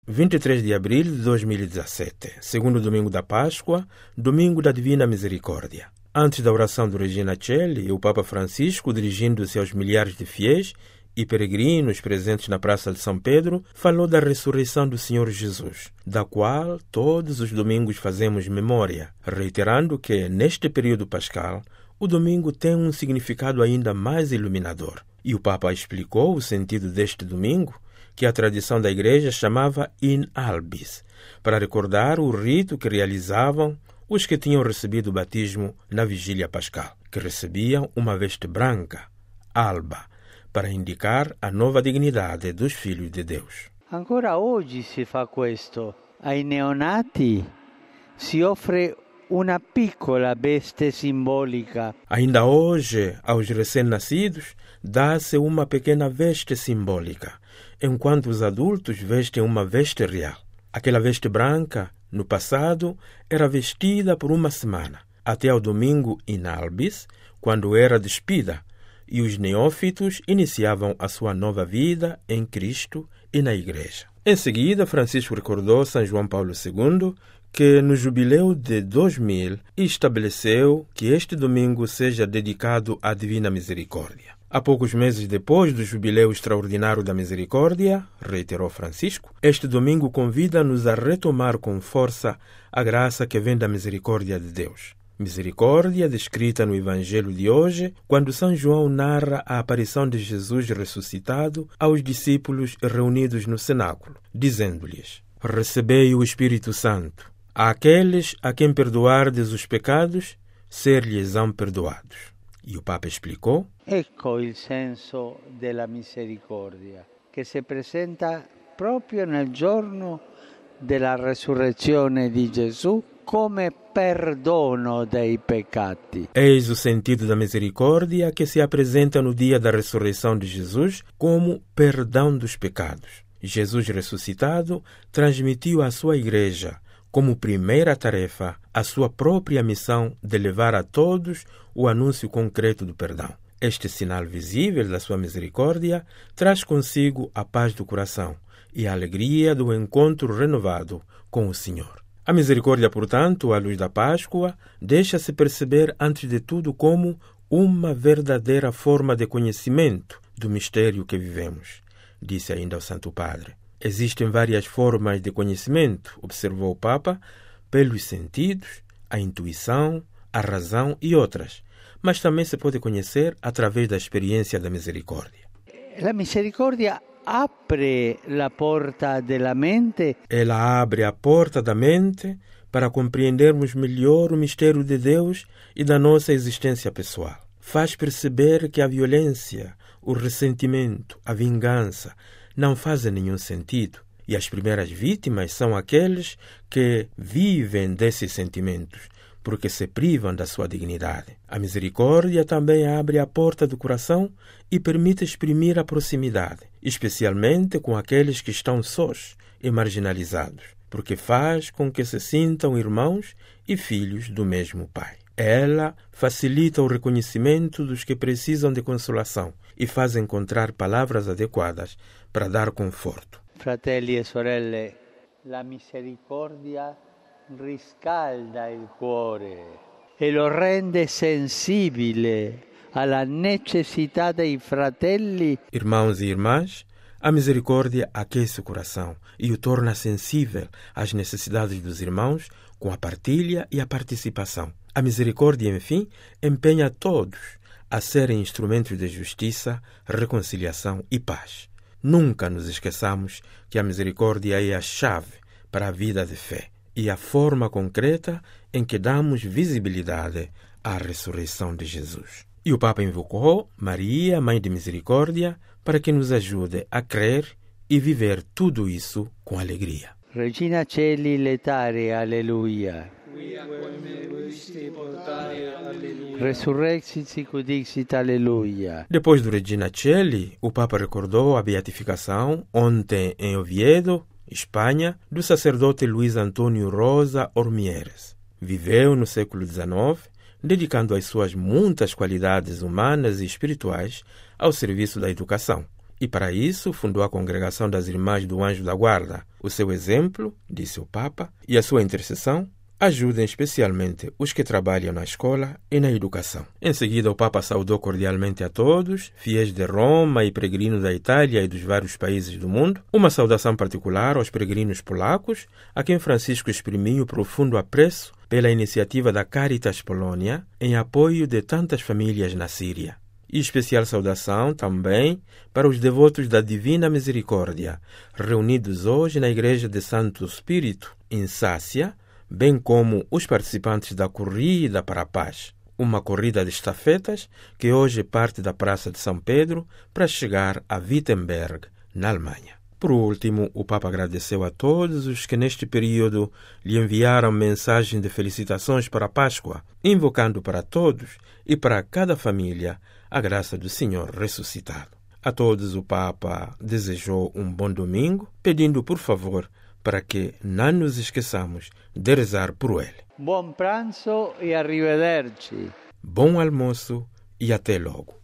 23 de abril de 2017, segundo domingo da Páscoa, domingo da Divina Misericórdia. Antes da oração do Regina Coeli, o Papa Francisco, dirigindo-se aos milhares de fiéis e peregrinos presentes na Praça de São Pedro, falou da ressurreição do Senhor Jesus, da qual todos os domingos fazemos memória, reiterando que, neste período pascal, o domingo tem um significado ainda mais iluminador. E o Papa explicou o sentido deste domingo, que a tradição da Igreja chamava in albis, para recordar o rito que realizavam os que tinham recebido o batismo na vigília pascal, que recebiam uma veste branca, alba, para indicar a nova dignidade dos filhos de Deus. Ancora oggi si fa questo. Ai neonati si offre una piccola veste simbolica. Ainda hoje, aos recém-nascidos, dá-se uma pequena veste simbólica, enquanto os adultos vestem uma veste real. Aquela veste branca, no passado, era vestida por uma semana, até ao domingo in albis, quando era despida, e os neófitos iniciavam a sua nova vida em Cristo e na Igreja. Em seguida, Francisco recordou São João Paulo II, que no jubileu de 2000 estabeleceu que este domingo seja dedicado à Divina Misericórdia. Há poucos meses depois do Jubileu Extraordinário da Misericórdia, reiterou Francisco, este domingo convida-nos a retomar com força a graça que vem da misericórdia de Deus. Misericórdia descrita no Evangelho de hoje, quando São João narra a aparição de Jesus ressuscitado aos discípulos reunidos no cenáculo, dizendo-lhes: recebei o Espírito Santo. Àqueles a quem perdoardes os pecados, ser-lhes-ão perdoados. E o Papa explicou: Ecco il senso della misericordia, che si presenta proprio nel giorno della resurrezione di Gesù come perdono dei peccati. Eis o sentido da misericórdia que se apresenta no dia da ressurreição de Jesus como perdão dos pecados. Jesus ressuscitado transmitiu à sua Igreja, como primeira tarefa, a sua própria missão de levar a todos o anúncio concreto do perdão. Este sinal visível da sua misericórdia traz consigo a paz do coração e a alegria do encontro renovado com o Senhor. A misericórdia, portanto, à luz da Páscoa, deixa-se perceber antes de tudo como uma verdadeira forma de conhecimento do mistério que vivemos, disse ainda o Santo Padre. Existem várias formas de conhecimento, observou o Papa, pelos sentidos, a intuição, a razão e outras, mas também se pode conhecer através da experiência da misericórdia. La misericordia apre la porta della mente. Ela abre a porta da mente para compreendermos melhor o mistério de Deus e da nossa existência pessoal. Faz perceber que a violência, o ressentimento, a vingança não fazem nenhum sentido. E as primeiras vítimas são aqueles que vivem desses sentimentos, porque se privam da sua dignidade. A misericórdia também abre a porta do coração e permite exprimir a proximidade, especialmente com aqueles que estão sós e marginalizados, porque faz com que se sintam irmãos e filhos do mesmo Pai. Ela facilita o reconhecimento dos que precisam de consolação e faz encontrar palavras adequadas para dar conforto. Fratelli e sorelle, la misericordia riscalda il cuore e lo rende sensibile alla necessità dei fratelli. Irmãos e irmãs, a misericórdia aquece o coração e o torna sensível às necessidades dos irmãos com a partilha e a participação. A misericórdia, enfim, empenha todos a serem instrumentos de justiça, reconciliação e paz. Nunca nos esqueçamos que a misericórdia é a chave para a vida de fé e a forma concreta em que damos visibilidade à ressurreição de Jesus. E o Papa invocou Maria, Mãe de Misericórdia, para que nos ajude a crer e viver tudo isso com alegria. Regina Coeli letare, alleluia. Resurrexit sic dixit, alleluia. Depois do Regina Coeli, o Papa recordou a beatificação, ontem em Oviedo, Espanha, do sacerdote Luís Antônio Rosa Ormieres. Viveu no século XIX, dedicando as suas muitas qualidades humanas e espirituais ao serviço da educação. E para isso fundou a Congregação das Irmãs do Anjo da Guarda. O seu exemplo, disse o Papa, e a sua intercessão ajudem especialmente os que trabalham na escola e na educação. Em seguida, o Papa saudou cordialmente a todos, fiéis de Roma e peregrinos da Itália e dos vários países do mundo. Uma saudação particular aos peregrinos polacos, a quem Francisco exprimiu profundo apreço pela iniciativa da Caritas Polônia em apoio de tantas famílias na Síria. E especial saudação também para os devotos da Divina Misericórdia, reunidos hoje na Igreja de Santo Espírito, em Sácia, bem como os participantes da Corrida para a Paz, uma corrida de estafetas que hoje parte da Praça de São Pedro para chegar a Wittenberg, na Alemanha. Por último, o Papa agradeceu a todos os que neste período lhe enviaram mensagens de felicitações para a Páscoa, invocando para todos e para cada família a graça do Senhor ressuscitado. A todos o Papa desejou um bom domingo, pedindo por favor para que não nos esqueçamos de rezar por ele. Buon pranzo e arrivederci. Bom almoço e até logo.